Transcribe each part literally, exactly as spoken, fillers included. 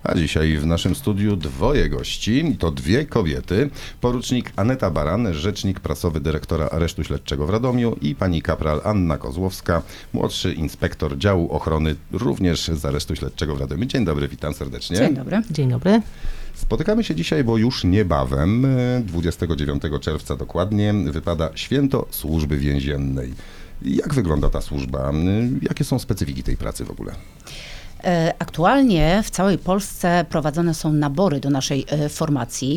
A dzisiaj w naszym studiu dwoje gości, to dwie kobiety. Porucznik Aneta Baran, rzecznik prasowy dyrektora Aresztu Śledczego w Radomiu i pani kapral Anna Kozłowska, młodszy inspektor działu ochrony również z Aresztu Śledczego w Radomiu. Dzień dobry, witam serdecznie. Dzień dobry. Dzień dobry. Spotykamy się dzisiaj, bo już niebawem, dwudziestego dziewiątego czerwca dokładnie, wypada Święto Służby Więziennej. Jak wygląda ta służba? Jakie są specyfiki tej pracy w ogóle? Aktualnie w całej Polsce prowadzone są nabory do naszej formacji.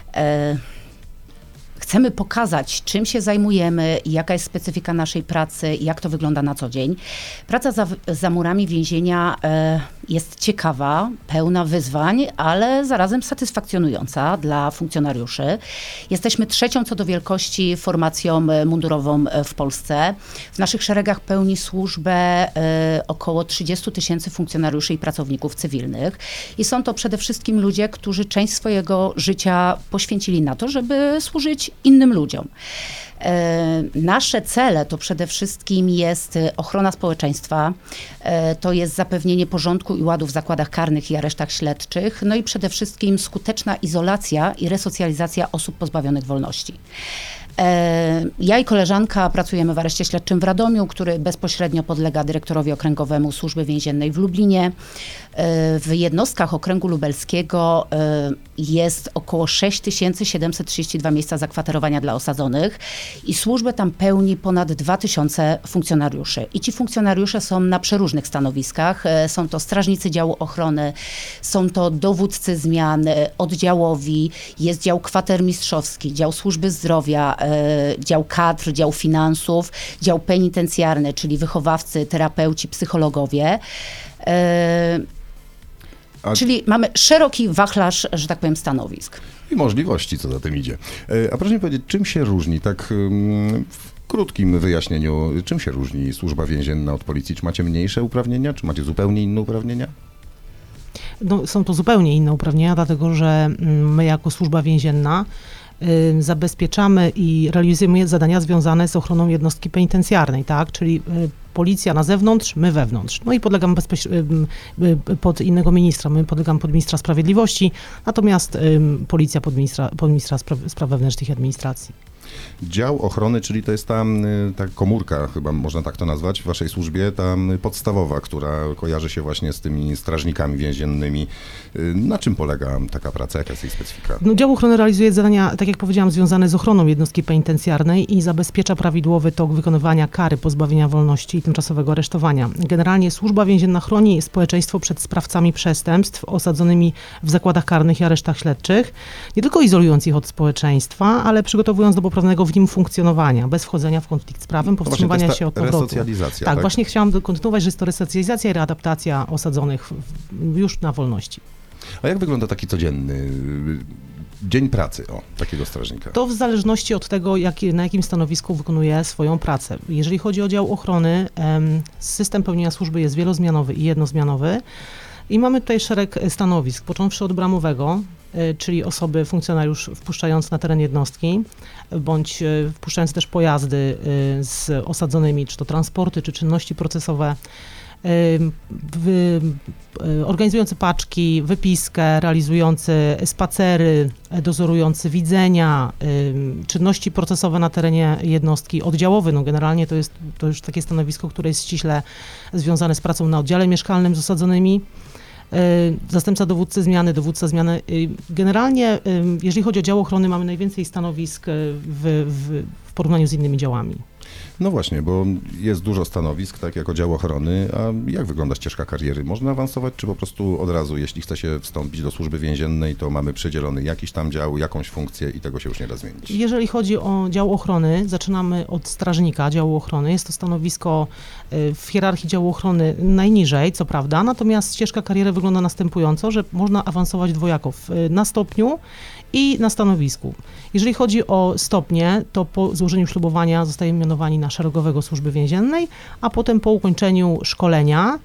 Chcemy pokazać, czym się zajmujemy, jaka jest specyfika naszej pracy, jak to wygląda na co dzień. Praca za, za murami więzienia e, jest ciekawa, pełna wyzwań, ale zarazem satysfakcjonująca dla funkcjonariuszy. Jesteśmy trzecią co do wielkości formacją mundurową w Polsce. W naszych szeregach pełni służbę e, około trzydziestu tysięcy funkcjonariuszy i pracowników cywilnych. I są to przede wszystkim ludzie, którzy część swojego życia poświęcili na to, żeby służyć innym ludziom. E, nasze cele to przede wszystkim jest ochrona społeczeństwa, e, to jest zapewnienie porządku i ładu w zakładach karnych i aresztach śledczych, no i przede wszystkim skuteczna izolacja i resocjalizacja osób pozbawionych wolności. Ja i koleżanka pracujemy w Areszcie Śledczym w Radomiu, który bezpośrednio podlega dyrektorowi okręgowemu Służby Więziennej w Lublinie. W jednostkach okręgu lubelskiego jest około sześć tysięcy siedemset trzydzieści dwa miejsca zakwaterowania dla osadzonych i służbę tam pełni ponad dwa tysiące funkcjonariuszy. I ci funkcjonariusze są na przeróżnych stanowiskach. Są to strażnicy działu ochrony, są to dowódcy zmian, oddziałowi, jest dział kwatermistrzowski, dział służby zdrowia, dział kadr, dział finansów, dział penitencjarny, czyli wychowawcy, terapeuci, psychologowie. A... Czyli mamy szeroki wachlarz, że tak powiem, stanowisk. I możliwości, co za tym idzie. A proszę mi powiedzieć, czym się różni, tak w krótkim wyjaśnieniu, czym się różni służba więzienna od policji? Czy macie mniejsze uprawnienia, czy macie zupełnie inne uprawnienia? No, są to zupełnie inne uprawnienia, dlatego że my jako służba więzienna y, zabezpieczamy i realizujemy zadania związane z ochroną jednostki penitencjarnej, tak? Czyli y, policja na zewnątrz, my wewnątrz. No i podlegamy bezpośrednio pod innego ministra. My podlegamy pod ministra sprawiedliwości, natomiast y, policja pod ministra, pod ministra spraw, spraw wewnętrznych i administracji. Dział ochrony, czyli to jest ta, ta komórka, chyba można tak to nazwać, w waszej służbie, ta podstawowa, która kojarzy się właśnie z tymi strażnikami więziennymi. Na czym polega taka praca? Jaka jest jej specyfika? No, dział ochrony realizuje zadania, tak jak powiedziałam, związane z ochroną jednostki penitencjarnej i zabezpiecza prawidłowy tok wykonywania kary pozbawienia wolności i tymczasowego aresztowania. Generalnie służba więzienna chroni społeczeństwo przed sprawcami przestępstw osadzonymi w zakładach karnych i aresztach śledczych, nie tylko izolując ich od społeczeństwa, ale przygotowując do poprawnego w nim funkcjonowania, bez wchodzenia w konflikt z prawem, powstrzymywania no się od powrotu. Resocjalizacja, tak, tak, właśnie chciałam kontynuować, że jest to resocjalizacja i readaptacja osadzonych w, w, już na wolności. A jak wygląda taki codzienny dzień pracy o takiego strażnika? To w zależności od tego, jak, na jakim stanowisku wykonuje swoją pracę. Jeżeli chodzi o dział ochrony, em, system pełnienia służby jest wielozmianowy i jednozmianowy i mamy tutaj szereg stanowisk, począwszy od bramowego, czyli osoby, funkcjonariusz wpuszczający na teren jednostki, bądź wpuszczający też pojazdy z osadzonymi, czy to transporty, czy czynności procesowe, wy, organizujący paczki, wypiskę, realizujący spacery, dozorujący widzenia, czynności procesowe na terenie jednostki, oddziałowy, no generalnie to jest to już takie stanowisko, które jest ściśle związane z pracą na oddziale mieszkalnym z osadzonymi. Zastępca dowódcy zmiany, dowódca zmiany. Generalnie, jeżeli chodzi o dział ochrony, mamy najwięcej stanowisk w, w, w porównaniu z innymi działami. No właśnie, bo jest dużo stanowisk, tak, jako dział ochrony, a jak wygląda ścieżka kariery? Można awansować, czy po prostu od razu, jeśli chce się wstąpić do służby więziennej, to mamy przydzielony jakiś tam dział, jakąś funkcję i tego się już nie da zmienić? Jeżeli chodzi o dział ochrony, zaczynamy od strażnika działu ochrony. Jest to stanowisko w hierarchii działu ochrony najniżej, co prawda, natomiast ścieżka kariery wygląda następująco, że można awansować dwojako na stopniu i na stanowisku. Jeżeli chodzi o stopnie, to po złożeniu ślubowania zostajemy mianowani na szeregowego służby więziennej, a potem po ukończeniu szkolenia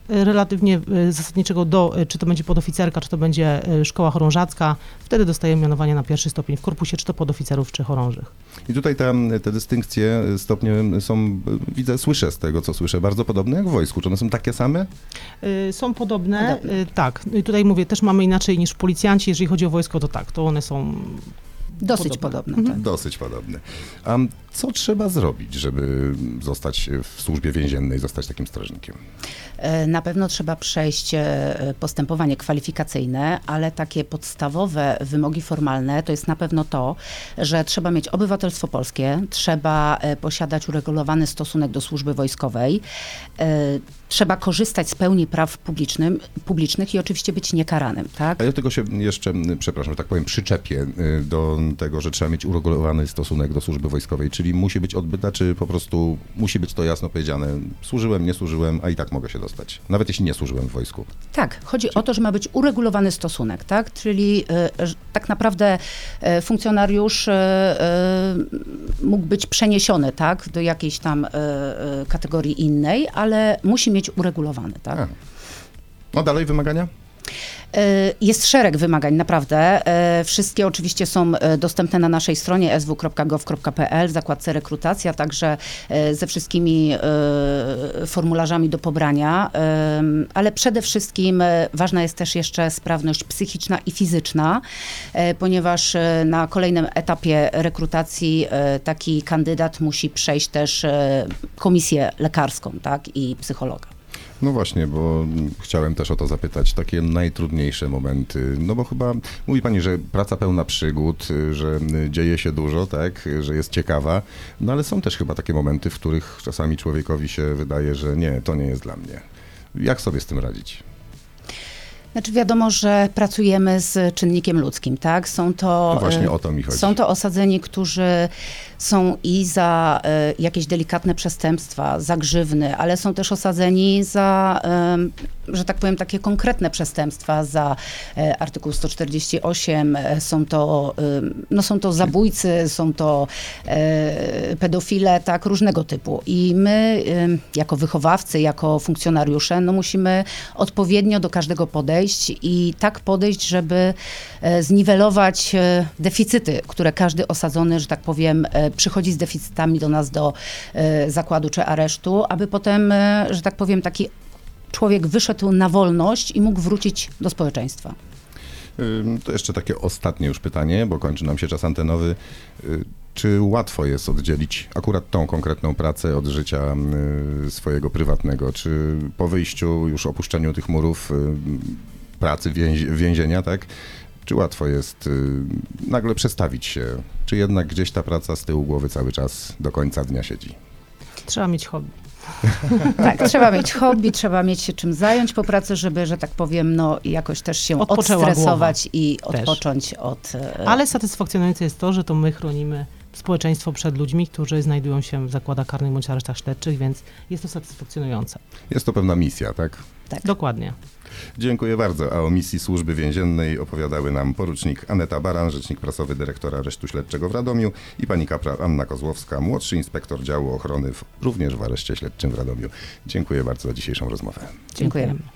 y, relatywnie y, zasadniczego do, y, czy to będzie podoficerka, czy to będzie y, szkoła chorążacka, wtedy dostajemy mianowanie na pierwszy stopień w korpusie, czy to podoficerów, czy chorążych. I tutaj te, te dystynkcje stopnie są, widzę, słyszę z tego, co słyszę, bardzo podobne jak w wojsku. Czy one są takie same? Y, Są podobne, Podobne. y, tak. I tutaj mówię, też mamy inaczej niż policjanci, jeżeli chodzi o wojsko, to tak, to one są Dosyć Podobne. podobne. tak. Dosyć podobne. A co trzeba zrobić, żeby zostać w służbie więziennej, zostać takim strażnikiem? E, Na pewno trzeba przejść e, postępowanie kwalifikacyjne, ale takie podstawowe wymogi formalne to jest na pewno to, że trzeba mieć obywatelstwo polskie, trzeba e, posiadać uregulowany stosunek do służby wojskowej, e, trzeba korzystać z pełni praw publicznym, publicznych i oczywiście być niekaranym, tak? A ja tylko się jeszcze, przepraszam, że tak powiem, przyczepię y, do tego, że trzeba mieć uregulowany stosunek do służby wojskowej, czyli musi być odbyta, czy po prostu musi być to jasno powiedziane, służyłem, nie służyłem, a i tak mogę się dostać, nawet jeśli nie służyłem w wojsku. Tak, chodzi o to, że ma być uregulowany stosunek, tak? Czyli y, że tak naprawdę y, funkcjonariusz y, y, mógł być przeniesiony, tak? Do jakiejś tam y, y, kategorii innej, ale musi mieć uregulowany, tak? A. No dalej wymagania? Y, Jest szereg wymagań, naprawdę. Y, Wszystkie oczywiście są y, dostępne na naszej stronie s w kropka gov kropka p l w zakładce rekrutacja, także y, ze wszystkimi y, formularzami do pobrania, y, ale przede wszystkim y, ważna jest też jeszcze sprawność psychiczna i fizyczna, y, ponieważ y, na kolejnym etapie rekrutacji y, taki kandydat musi przejść też y, komisję lekarską, tak, i psychologa. No właśnie, bo chciałem też o to zapytać, takie najtrudniejsze momenty, no bo chyba mówi pani, że praca pełna przygód, że dzieje się dużo, tak, że jest ciekawa, no ale są też chyba takie momenty, w których czasami człowiekowi się wydaje, że nie, to nie jest dla mnie. Jak sobie z tym radzić? Znaczy wiadomo, że pracujemy z czynnikiem ludzkim, tak? Są to, No właśnie y, o to mi chodzi. Są to osadzeni, którzy są i za y, jakieś delikatne przestępstwa, za grzywny, ale są też osadzeni za, y, że tak powiem, takie konkretne przestępstwa, za y, artykuł sto czterdzieści osiem. y, Są to, y, no są to zabójcy, są to y, pedofile, tak, różnego typu. I my, y, jako wychowawcy, jako funkcjonariusze, no musimy odpowiednio do każdego podejść i tak podejść, żeby e, zniwelować e, deficyty, które każdy osadzony, że tak powiem, e, przychodzi z deficytami do nas do e, zakładu czy aresztu, aby potem, e, że tak powiem, taki człowiek wyszedł na wolność i mógł wrócić do społeczeństwa. Ym, To jeszcze takie ostatnie już pytanie, bo kończy nam się czas antenowy. Y, Czy łatwo jest oddzielić akurat tą konkretną pracę od życia y, swojego prywatnego? Czy po wyjściu, już opuszczeniu tych murów y, pracy, więzi, więzienia, tak? Czy łatwo jest y, nagle przestawić się? Czy jednak gdzieś ta praca z tyłu głowy cały czas do końca dnia siedzi? trzeba mieć hobby. Tak, trzeba mieć hobby, trzeba mieć się czym zająć po pracy, żeby, że tak powiem, no jakoś też się Odpoczęła odstresować i Też. odpocząć od... e, Ale satysfakcjonujące jest to, że to my chronimy społeczeństwo przed ludźmi, którzy znajdują się w zakładach karnych bądź aresztach śledczych, więc jest to satysfakcjonujące. Jest to pewna misja, tak? tak. Dokładnie. Dziękuję bardzo. A o misji służby więziennej opowiadały nam porucznik Aneta Baran, rzecznik prasowy dyrektora Aresztu Śledczego w Radomiu i pani kapral Anna Kozłowska, młodszy inspektor działu ochrony w, również w areszcie śledczym w Radomiu. Dziękuję bardzo za dzisiejszą rozmowę. Dziękujemy. Dziękujemy.